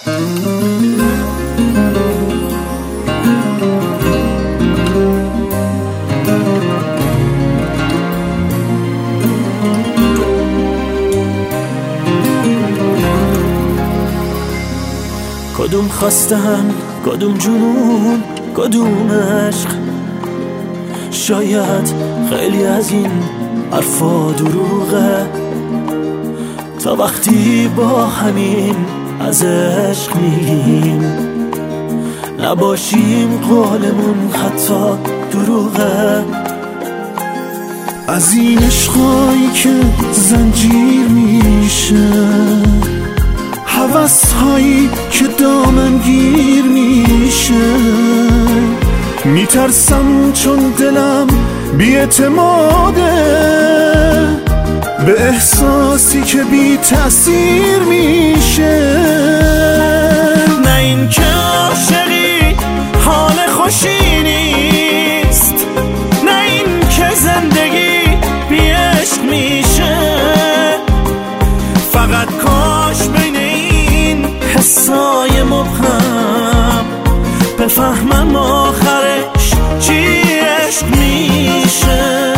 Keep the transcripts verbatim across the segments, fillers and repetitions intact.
کدوم خواستن، کدوم جنون، کدوم عشق؟ شاید خیلی از این حرفا دروغه، تا وقتی با همین از عشق میگیم نباشیم قولمون حتی دروغه. از این عشقایی که زنجیر میشه، هوس هایی که دامنگیر میشه، میترسم چون دلم بی‌اعتماده به احساسی که بی تأثیر میشه. نه این که عاشقی حال خوشی نیست، نه این که زندگی بی عشق میشه، فقط کاش بین این حسای مبهم بفهمم آخرش چی عشق میشه.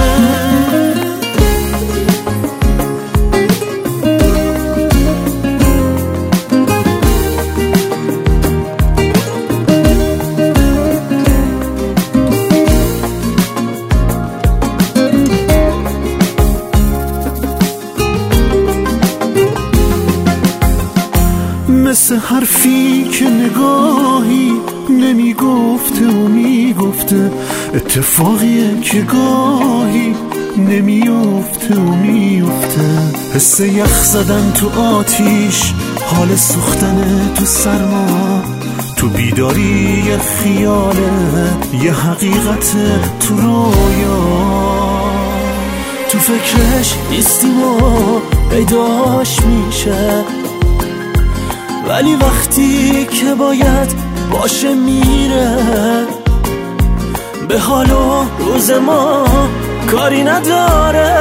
مثل حرفی که نگاهی نمیگفته و میگفته، اتفاقیه که گاهی نمیفته و میفته. حس یخ زدن تو آتیش، حال سوختن تو سرما، تو بیداری یه خیاله، یه حقیقت تو رویا. تو فکرش نیستیم و پیداش میشه، ولی وقتی که باید باشه میره. به حال و روز ما کاری نداره،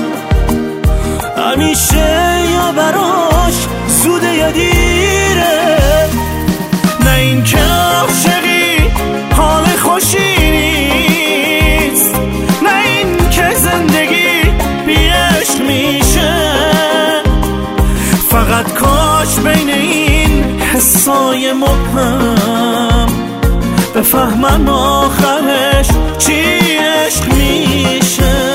همیشه یا براش زوده یا دیره. نه این که عاشقی حال خوشی نیست، نه این که زندگی بی عشق میشه، فقط کاش بین این حسای مبهم بفهمم آخرش چی عشق میشه.